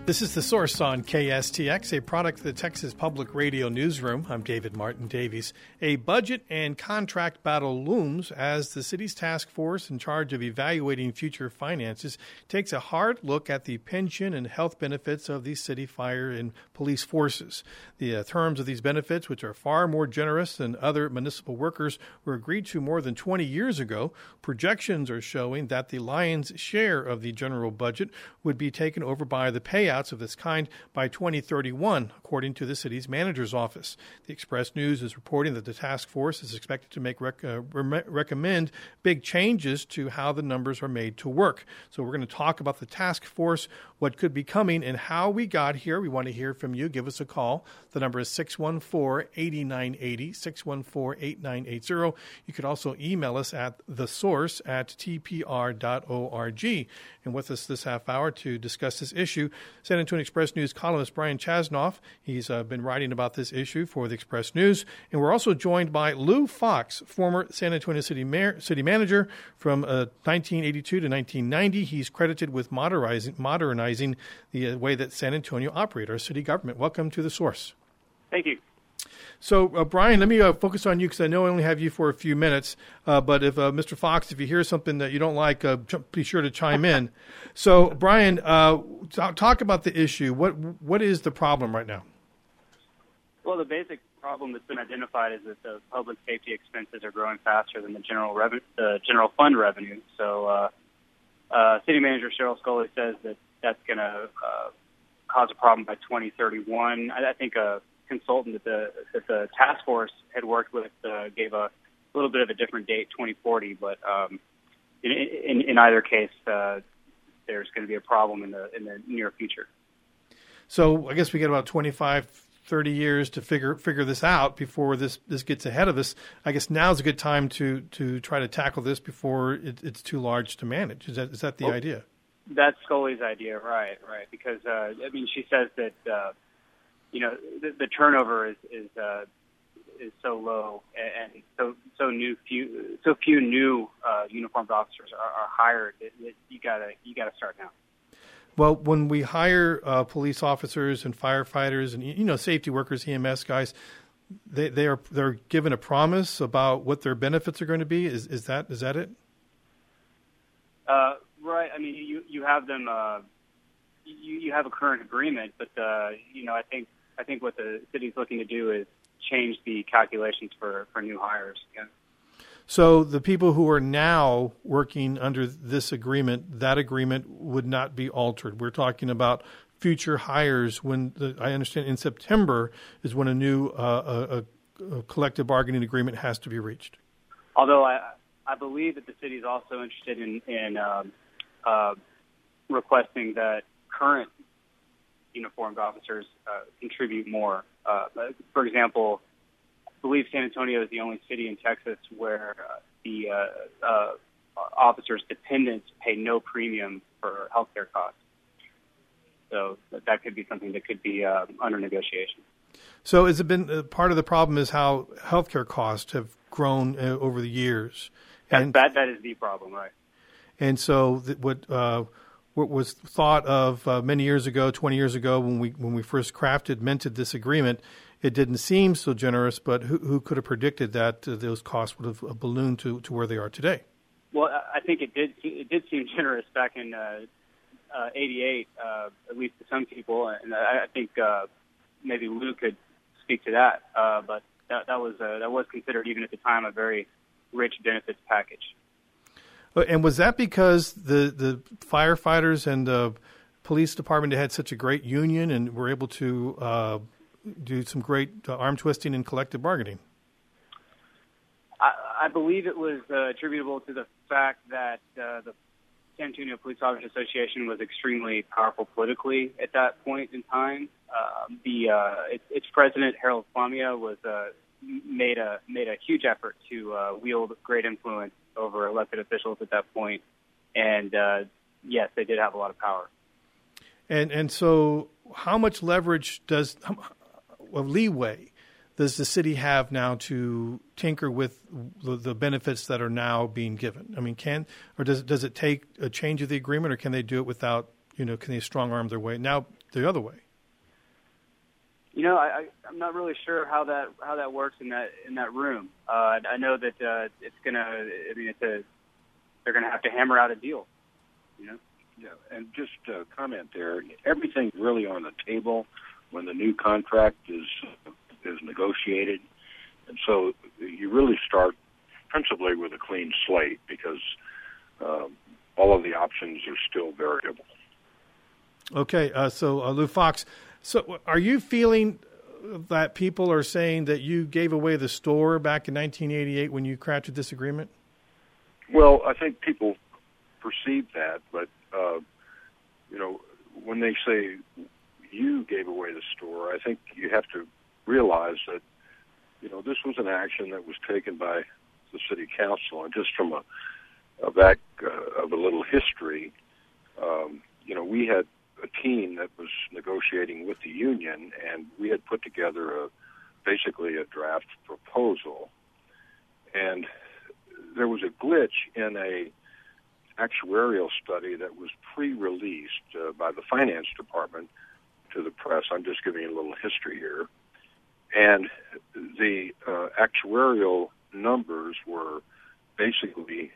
This is The Source on KSTX, a product of the Texas Public Radio Newsroom. I'm David Martin Davies. A budget and contract battle looms as the city's task force in charge of evaluating future finances takes a hard look at the pension and health benefits of the city fire and police forces. The terms of these benefits, which are far more generous than other municipal workers, were agreed to more than 20 years ago. Projections are showing that the lion's share of the general budget would be taken over by the payouts of this kind by 2031, according to the city's manager's office. The Express News is reporting that the task force is expected to recommend big changes to how the numbers are made to work. So we're going to talk about the task force, what could be coming, and how we got here. We want to hear from you. Give us a call. The number is 614-8980, 614-8980. You could also email us at thesource@tpr.org. And with us this half hour to discuss this issue, San Antonio Express News columnist Brian Chasnoff. He's been writing about this issue for the Express News. And we're also joined by Lou Fox, former San Antonio city manager from 1982 to 1990. He's credited with modernizing the way that San Antonio operates, our city government. Welcome to The Source. Thank you. So, Brian, let me focus on you because I know I only have you for a few minutes. But if Mr. Fox, if you hear something that you don't like, be sure to chime in. So, Brian, talk about the issue. What is the problem right now? Well, the basic problem that's been identified is that the public safety expenses are growing faster than the general fund revenue. So, City Manager Cheryl Scully says that that's going to cause a problem by 2031. I think a consultant that the task force had worked with gave a little bit of a different date, 2040. But in either case, there's going to be a problem in the near future. So I guess we get about 25, 30 years to figure this out before this gets ahead of us. I guess now's a good time to try to tackle this before it's too large to manage. Is that the idea? That's Scully's idea, right? Because she says that the turnover is so low, and so few new uniformed officers are hired. You gotta start now. Well, when we hire police officers and firefighters and safety workers, EMS guys, they're given a promise about what their benefits are going to be. Is that it? Right. I mean, you have them. You have a current agreement, but I think what the city's looking to do is change the calculations for new hires. Yeah. So the people who are now working under this agreement, that agreement would not be altered. We're talking about future hires when I understand in September is when a new a collective bargaining agreement has to be reached. Although I believe that the city is also interested in requesting that current uniformed officers contribute more. For example, I believe San Antonio is the only city in Texas where the officers' dependents pay no premium for healthcare costs. So that could be something that could be under negotiation. So has it been part of the problem is how healthcare costs have grown over the years? And that is the problem, right? And so what was thought of many years ago, 20 years ago, when we first minted this agreement, it didn't seem so generous. But who could have predicted that those costs would have ballooned to where they are today? Well, I think it did seem generous back in '88, at least to some people, and I think maybe Lou could speak to that. But that was considered even at the time a very rich benefits package. And was that because the firefighters and the police department had such a great union and were able to do some great arm twisting and collective bargaining? I believe it was attributable to the fact that the San Antonio Police Officers Association was extremely powerful politically at that point in time. Its president, Harold Flamia, made a huge effort to wield great influence over elected officials at that point, and yes, they did have a lot of power. And so, how much leverage leeway does the city have now to tinker with the benefits that are now being given? I mean, does it take a change of the agreement, or can they do it without? Can they strong arm their way? Now, the other way. You know, I'm not really sure how that works in that room. I know that it's gonna. I mean, they're gonna have to hammer out a deal. You know. Yeah, and just a comment there. Everything's really on the table when the new contract is negotiated, and so you really start principally with a clean slate because all of the options are still variable. Okay, so Lou Fox, so are you feeling that people are saying that you gave away the store back in 1988 when you crafted this agreement? Well, I think people perceive that, but you know, when they say you gave away the store, I think you have to realize that, you know, this was an action that was taken by the city council, and just from a back of a little history, you know, we had a team that was negotiating with the union, and we had put together basically a draft proposal, and there was a glitch in a actuarial study that was pre-released by the finance department to the press. I'm just giving you a little history here. And the actuarial numbers were basically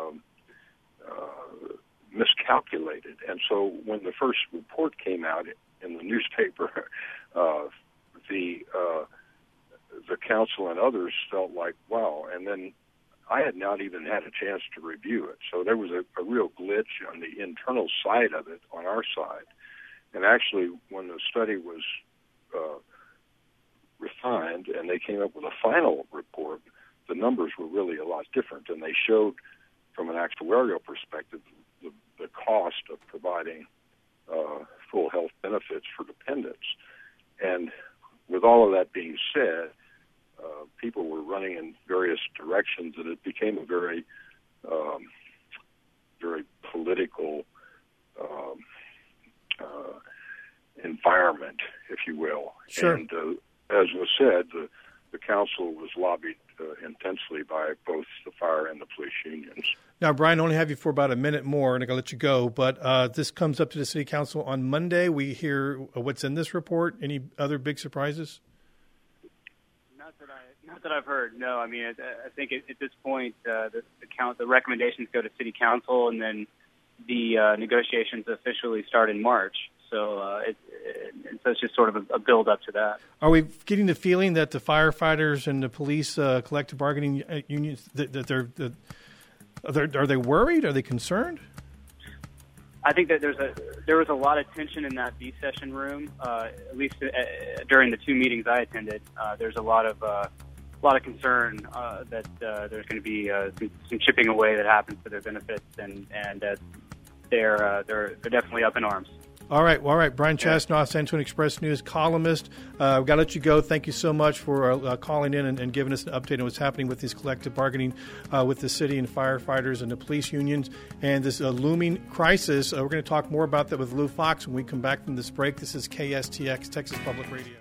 miscalculated. And so when the first report came out in the newspaper, the council and others felt like, wow. And then I had not even had a chance to review it. So there was a real glitch on the internal side of it on our side. And actually, when the study was refined and they came up with a final report, the numbers were really a lot different. And they showed, from an actuarial perspective, the cost of providing full health benefits for dependents. And with all of that being said, people were running in various directions, and it became a very, very political environment, if you will. Sure. And as was said, the council was lobbied intensely by both the fire and the police unions. Now, Brian, I only have you for about a minute more, and I'm going to let you go. But this comes up to the city council on Monday. We hear what's in this report. Any other big surprises? Not that I've heard. No, I mean, I think at this point, the recommendations go to city council, and then the negotiations officially start in March. So it's just sort of a build up to that. Are we getting the feeling that the firefighters and the police collective bargaining unions are they worried? Are they concerned? I think that there was a lot of tension in that B session room. At least during the two meetings I attended, there's a lot of concern that there's going to be some chipping away that happens to their benefits, and they're definitely up in arms. All right. Brian Chastanet, San Antonio Express News columnist. We've got to let you go. Thank you so much for calling in and giving us an update on what's happening with this collective bargaining with the city and firefighters and the police unions and this looming crisis. We're going to talk more about that with Lou Fox when we come back from this break. This is KSTX, Texas Public Radio.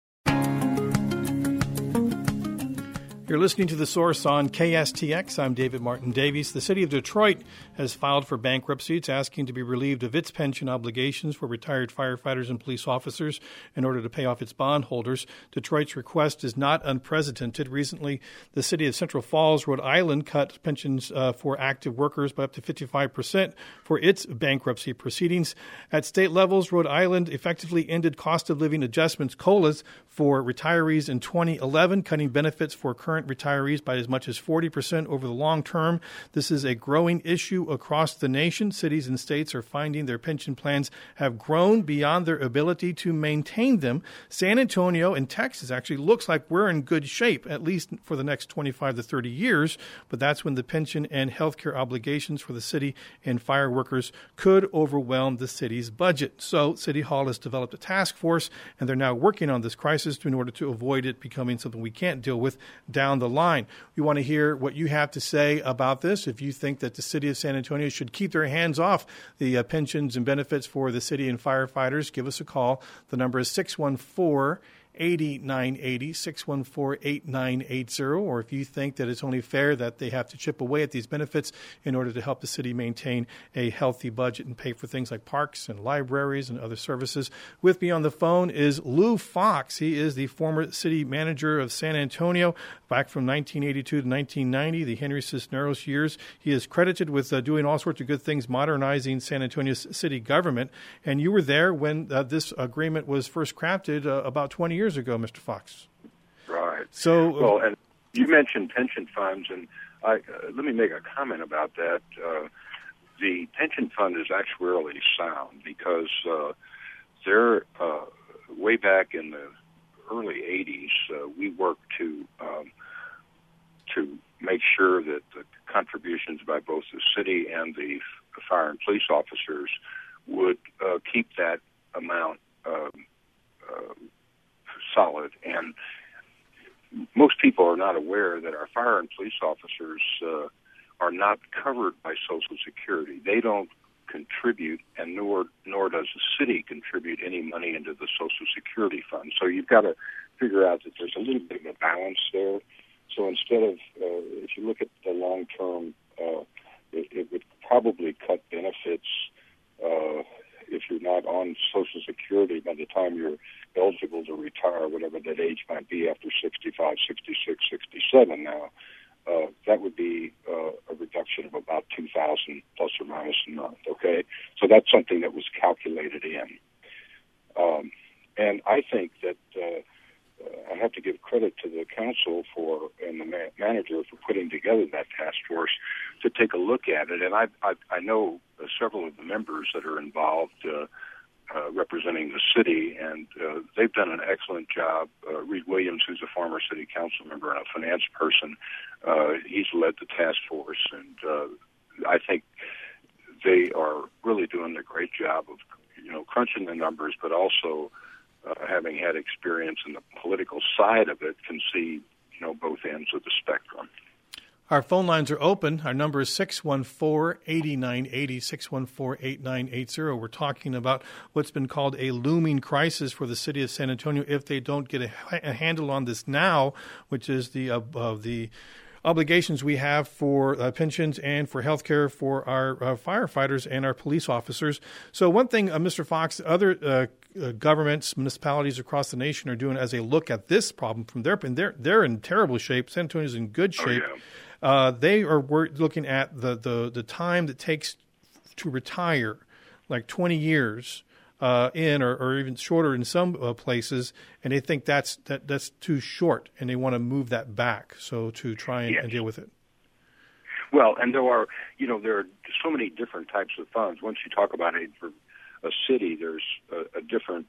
You're listening to The Source on KSTX. I'm David Martin Davies. The city of Detroit has filed for bankruptcy. It's asking to be relieved of its pension obligations for retired firefighters and police officers in order to pay off its bondholders. Detroit's request is not unprecedented. Recently, the city of Central Falls, Rhode Island, cut pensions for active workers by up to 55% for its bankruptcy proceedings. At state levels, Rhode Island effectively ended cost of living adjustments, COLAs, for retirees in 2011, cutting benefits for current retirees by as much as 40% over the long term. This is a growing issue across the nation. Cities and states are finding their pension plans have grown beyond their ability to maintain them. San Antonio and Texas actually looks like we're in good shape, at least for the next 25 to 30 years, but that's when the pension and health care obligations for the city and fire workers could overwhelm the city's budget. So City Hall has developed a task force, and they're now working on this crisis in order to avoid it becoming something we can't deal with down the line. We want to hear what you have to say about this. If you think that the city of San Antonio should keep their hands off the pensions and benefits for the city and firefighters, give us a call. The number is 614 614-8980, 614-8980, or if you think that it's only fair that they have to chip away at these benefits in order to help the city maintain a healthy budget and pay for things like parks and libraries and other services. With me on the phone is Lou Fox. He is the former city manager of San Antonio back from 1982 to 1990, the Henry Cisneros years. He is credited with doing all sorts of good things, modernizing San Antonio's city government. And you were there when this agreement was first crafted about 20 years ago, Mr. Fox. Right. So, well, and you mentioned pension funds, and let me make a comment about that. The pension fund is actuarially sound because they're way back in the early 80s, we worked to make sure that the contributions by both the city and the fire and police officers would keep that amount solid. And most people are not aware that our fire and police officers are not covered by Social Security. They don't contribute, and nor does the city contribute any money into the Social Security fund. So you've got to figure out that there's a little bit of a balance there. So instead of, if you look at the long term, it would probably cut benefits if you're not on Social Security by the time you're eligible to retire, whatever that age might be after 65, 66, 67 now. That would be a reduction of about $2,000 plus or minus a month, okay? So that's something that was calculated in. And I think that I have to give credit to the council and the manager for putting together that task force to take a look at it. And I know several of the members that are involved representing the city, and they've done an excellent job. Reed Williams, who's a former city council member and a finance person, he's led the task force, and I think they are really doing a great job of, crunching the numbers, but also having had experience in the political side of it, can see, both ends of the spectrum. Our phone lines are open. Our number is 614-8980, 614-8980. We're talking about what's been called a looming crisis for the city of San Antonio if they don't get a handle on this now, which is the obligations we have for pensions and for health care for our firefighters and our police officers. So one thing, Mr. Fox, other governments, municipalities across the nation are doing as they look at this problem from their end, they're in terrible shape. San Antonio's in good shape. Oh, yeah. They are looking at the time that takes to retire, like 20 years or even shorter in some places, and they think that's too short, and they want to move that back to try and deal with it. Well, and there are so many different types of funds. Once you talk about aid for a city, there's a different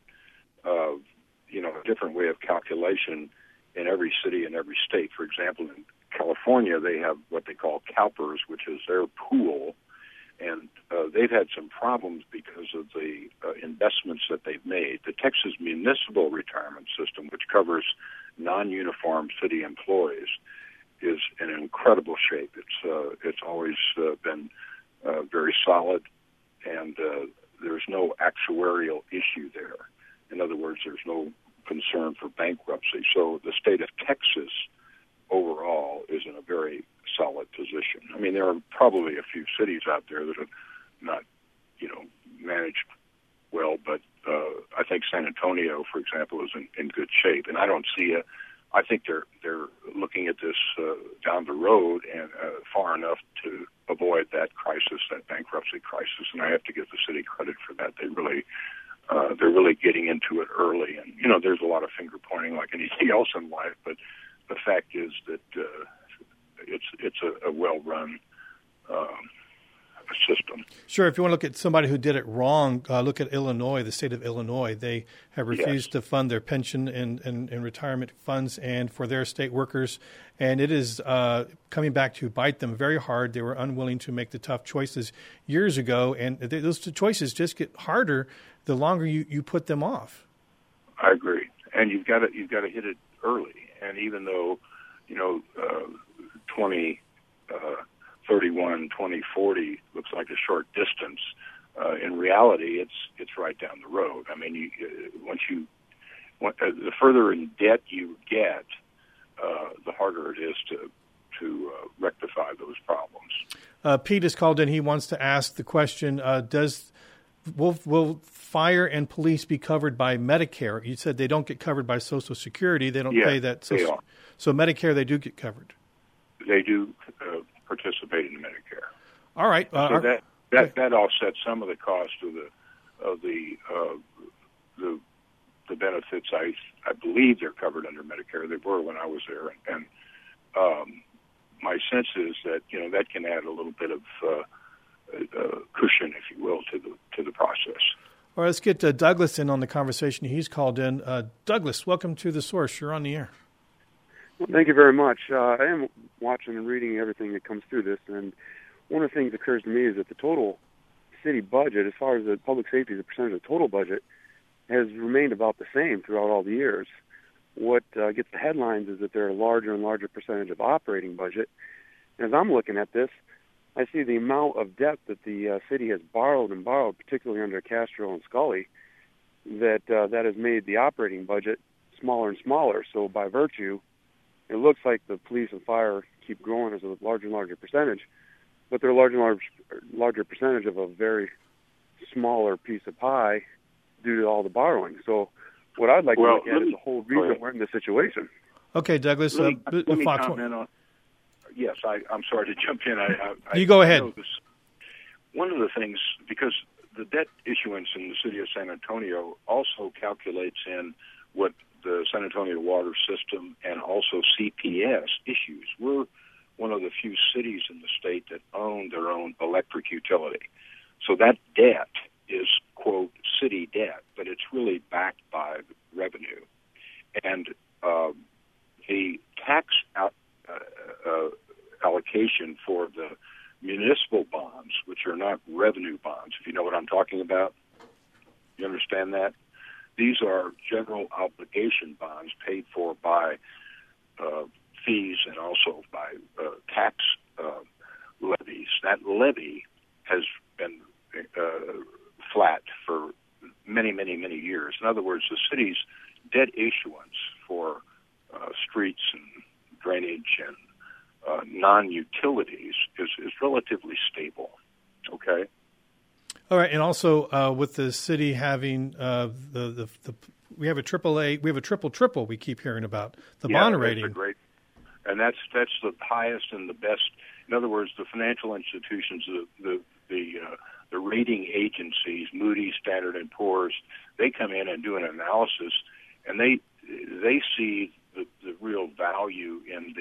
different way of calculation in every city and every state. For example, in California, they have what they call CalPERS, which is their pool, and they've had some problems because of the investments that they've made. The Texas Municipal Retirement System, which covers non-uniform city employees, is in incredible shape. It's always been very solid, and there's no actuarial issue there. In other words, there's no concern for bankruptcy. So the state of Texas overall is in a very solid position. I mean, there are probably a few cities out there that have not, managed well, but I think San Antonio, for example, is in good shape. And I don't see I think they're looking at this down the road and far enough to avoid that crisis, that bankruptcy crisis. And I have to give the city credit for that. They're really getting into it early. And there's a lot of finger pointing like anything else in life, but the fact is that it's a well-run system. Sure. If you want to look at somebody who did it wrong, look at Illinois, the state of Illinois. They have refused to fund their pension and retirement funds and for their state workers, and it is coming back to bite them very hard. They were unwilling to make the tough choices years ago, and those choices just get harder the longer you put them off. I agree, and you've got to hit it early. And even though 2031, 2040 looks like a short distance, in reality, it's right down the road. I mean, once the further in debt you get, the harder it is to rectify those problems. Pete has called in. He wants to ask the question: Will fire and police be covered by Medicare? You said they don't get covered by Social Security. They don't pay that. They are. So Medicare, they do get covered. They do participate in Medicare. All right. So that offsets some of the cost of the benefits. I believe they're covered under Medicare. They were when I was there, and my sense is that that can add a little bit of cushion, if you will, to the process. All right, let's get Douglas in on the conversation. He's called in. Douglas, welcome to The Source. You're on the air. Well, thank you very much. I am watching and reading everything that comes through this, and one of the things that occurs to me is that the total city budget, as far as the public safety, the percentage of the total budget, has remained about the same throughout all the years. What gets the headlines is that there are a larger and larger percentage of operating budget. And as I'm looking at this, I see the amount of debt that the city has borrowed, particularly under Castro and Scully, that has made the operating budget smaller and smaller. So by virtue, it looks like the police and fire keep growing as a larger and larger percentage, but they're a larger and larger percentage of a very smaller piece of pie due to all the borrowing. So what I'd like to look at is the whole reason we're in this situation. Okay, Douglas. Let me comment on. Yes, I'm sorry to jump in. You go ahead. One of the things, because the debt issuance in the city of San Antonio also calculates in what the San Antonio water system and also CPS issues. We're one of the few cities in the state that own their own electric utility. So that debt is, quote, city debt, but it's really backed by revenue. And the tax allocation for the municipal bonds, which are not revenue bonds, if you know what I'm talking about, you understand that? These are general obligation bonds paid for by fees and also by tax levies. That levy has been flat for many, many, many years. In other words, the city's debt issuance for streets and drainage and non-utilities is relatively stable. Okay. All right, and also with the city having we have a AAA, we have a triple we keep hearing about the bond rating. Great, and that's the highest and the best. In other words, the financial institutions, the rating agencies, Moody's, Standard & Poor's, they come in and do an analysis, and they see the real value in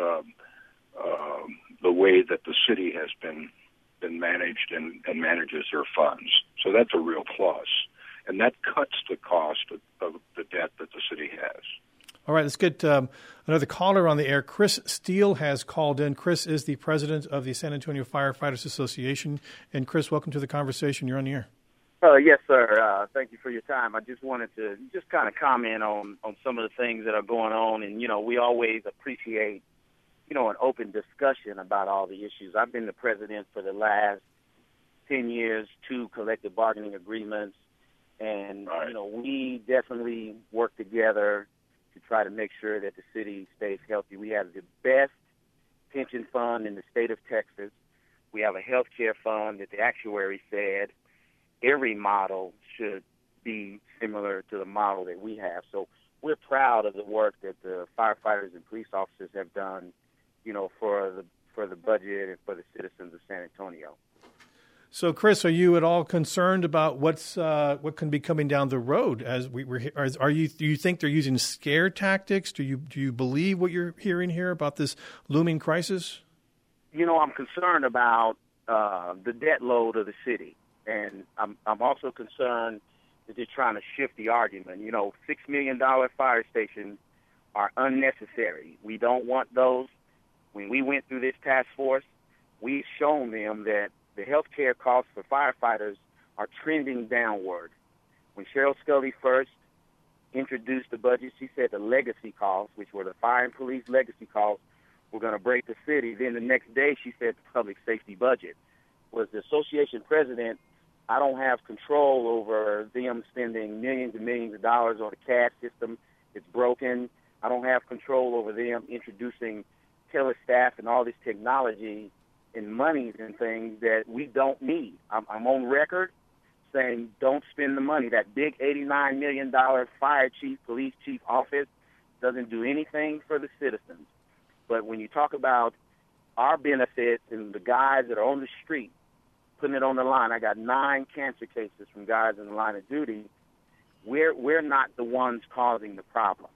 the way that the city has been managed and manages their funds. So that's a real plus. And that cuts the cost of the debt that the city has. All right, let's get another caller on the air. Chris Steele has called in. Chris is the president of the San Antonio Firefighters Association. And Chris, welcome to the conversation. You're on the air. Yes, sir. Thank you for your time. I just wanted to just kind of comment on some of the things that are going on. And, we always appreciate, an open discussion about all the issues. I've been the president for the last 10 years, 2 collective bargaining agreements. And, right. We definitely work together to try to make sure that the city stays healthy. We have the best pension fund in the state of Texas. We have a health care fund that the actuary said every model should be similar to the model that we have. So we're proud of the work that the firefighters and police officers have done, for the budget and for the citizens of San Antonio. So, Chris, are you at all concerned about what can be coming down the road? As do you think they're using scare tactics? Do you believe what you're hearing here about this looming crisis? I'm concerned about the debt load of the city, and I'm also concerned that they're trying to shift the argument. $6 million fire stations are unnecessary. We don't want those. When we went through this task force, we've shown them that the health care costs for firefighters are trending downward. When Cheryl Scully first introduced the budget, she said the legacy costs, which were the fire and police legacy costs, were going to break the city. Then the next day she said the public safety budget. Was the association president I don't have control over them spending millions and millions of dollars on a CAD system. It's broken. I don't have control over them introducing telestaff and all this technology and monies and things that we don't need. I'm on record saying don't spend the money. That big $89 million fire chief, police chief office doesn't do anything for the citizens. But when you talk about our benefits and the guys that are on the street putting it on the line, I got 9 cancer cases from guys in the line of duty. We're not the ones causing the problem.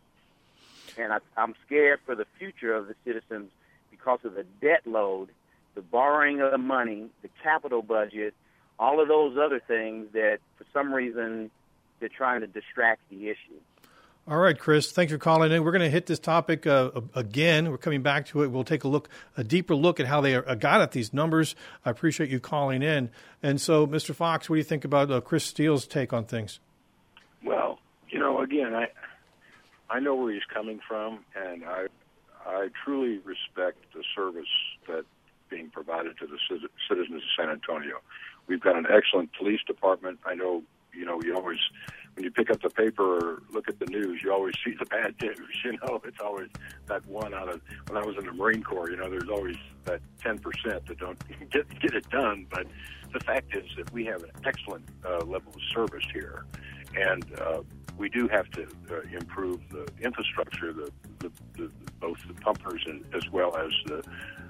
And I'm scared for the future of the citizens because of the debt load, the borrowing of the money, the capital budget, all of those other things that for some reason they're trying to distract the issue. All right, Chris, thanks for calling in. We're going to hit this topic again. We're coming back to it. We'll take a deeper look at how they got at these numbers. I appreciate you calling in. And so, Mr. Fox, what do you think about Chris Steele's take on things? Well, again, I know where he's coming from, and I truly respect the service that's being provided to the citizens of San Antonio. We've got an excellent police department. I know, you always, when you pick up the paper or look at the news, you always see the bad news. It's always that one out of, when I was in the Marine Corps, there's always that 10% that don't get it done. But the fact is that we have an excellent level of service here. And we do have to improve the infrastructure, both the pumpers and as well as the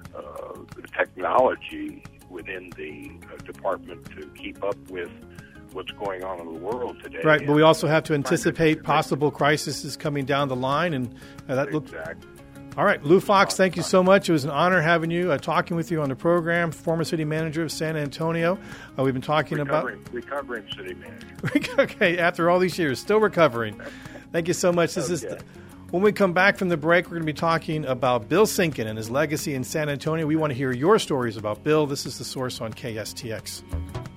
technology within the department to keep up with what's going on in the world today. Right, but we also have to anticipate possible crises coming down the line, and that looks. Exactly. All right, Lou Fox, thank you so much. It was an honor having you, talking with you on the program, former city manager of San Antonio. We've been talking about... Recovering city manager. Okay, after all these years, still recovering. Thank you so much. When we come back from the break, we're going to be talking about Bill Sinken and his legacy in San Antonio. We want to hear your stories about Bill. This is The Source on KSTX.